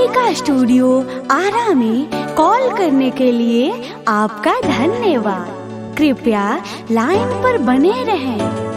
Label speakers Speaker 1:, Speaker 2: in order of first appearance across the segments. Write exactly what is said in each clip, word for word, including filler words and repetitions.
Speaker 1: Kalika studio Ara में call करने के लिए आपका धन्यवाद। कृपया लाइन पर बने रहें।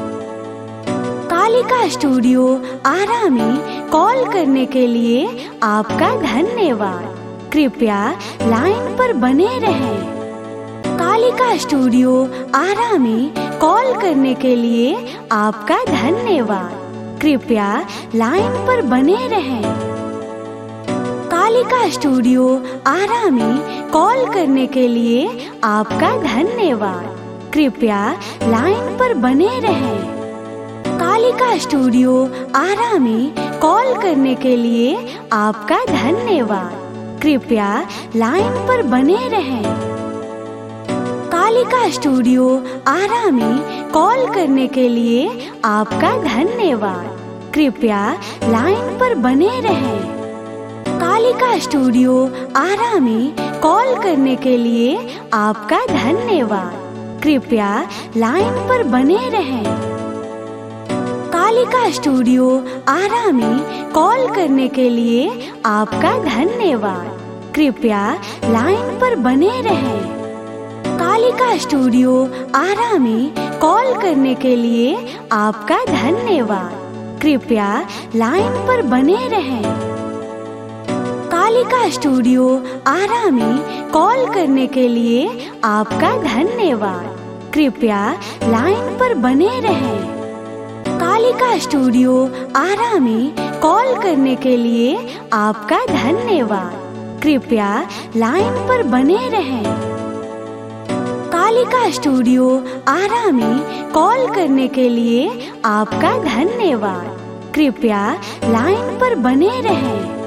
Speaker 1: कालिका स्टूडियो आरा में कॉल करने के लिए आपका धन्यवाद। कृपया लाइन पर बने रहें। कालिका स्टूडियो आरा में कॉल करने के लिए आपका धन्यवाद। कृपया लाइन पर बने रहें। कालिका स्टूडियो आरा में कॉल करने के लिए आपका धन्यवाद। कृपया लाइन पर बने रहें। कालिका स्टूडियो आरा में कॉल करने के लिए आपका धन्यवाद। कृपया लाइन पर बने रहें। कालिका स्टूडियो आरा में कॉल करने के लिए आपका धन्यवाद। कृपया लाइन पर बने रहें। कालिका स्टूडियो आरा में कॉल करने के लिए आपका धन्यवाद। कृपया लाइन पर बने रहें। कालिका स्टूडियो आरा में कॉल करने के लिए आपका धन्यवाद। कृपया लाइन पर बने रहें। कालिका स्टूडियो आरा में कॉल करने के लिए आपका धन्यवाद। कृपया लाइन पर बने रहें। कालिका स्टूडियो आरा में कॉल करने के लिए आपका धन्यवाद। कृपया लाइन पर बने रहें। कालिका स्टूडियो आरा में कॉल करने के लिए आपका धन्यवाद। कृपया लाइन पर बने रहें। कालिका स्टूडियो आरा में कॉल करने के लिए आपका धन्यवाद। कृपया लाइन पर बने रहें।